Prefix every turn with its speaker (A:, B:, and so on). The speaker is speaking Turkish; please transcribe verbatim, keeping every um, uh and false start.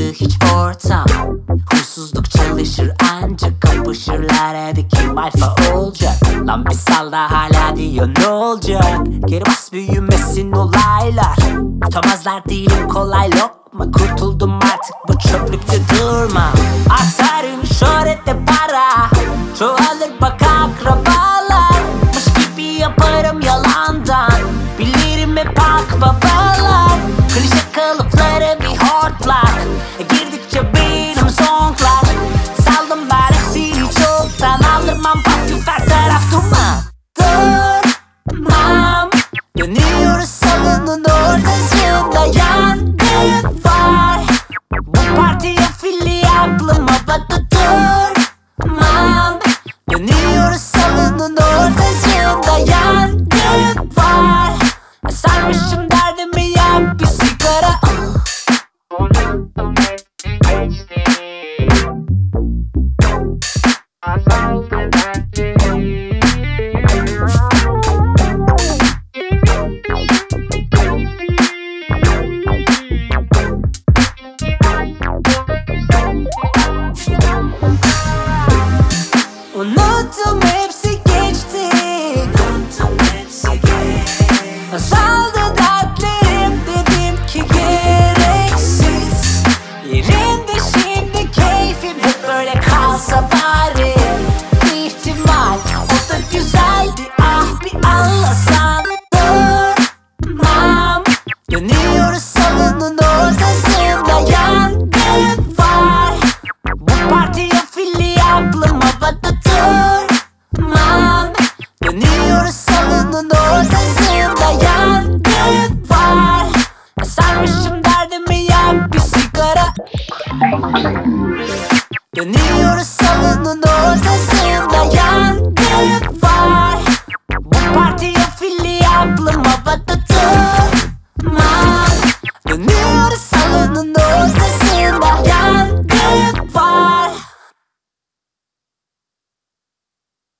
A: hiç ortam. Huysuzluk çalışır ancak kapışırlar, hadi kim alfa olacak? Lan bir sal da hala diyor ne olacak? Geri bas büyümesin olaylar. Tutamazlar değilim kolay lokma. Kurtuldum artık bu çöplükte durma. Atarım şöhrete para, çoğalır bak akrabalar. Mış gibi yaparım yalandan, bilirim hep akbabalar. Klişe kalıpları bir hortlak, e girdikçe benim zonklar. Saldım ben hepsini çoktan, aldırmam pafyuf her taraf duman. Durmam, dönüyoruz salonun ortasında, yangın var. Bu partiye fili aklım havada, durmam. Dönüyoruz salonun ortasında, yangın var. Sarmışım derdimi, yak bir sigara. Unuttum hepsi geçti, unuttum hepsi geçti. Saldı dertlerim, dedim ki gereksiz. Yerimde şimdi keyfim, hep böyle kalsa bari. Bir ihtimal, o da güzeldi, ah bir anlasan. Durmam, dönüyoruz salonun ortasında, yangın var. Bu partiye fili aklım havada, durmam. Dönüyoruz salonun ortasında, yangın var. Sarmışım derdimi, yak bir sigara. Dönüyoruz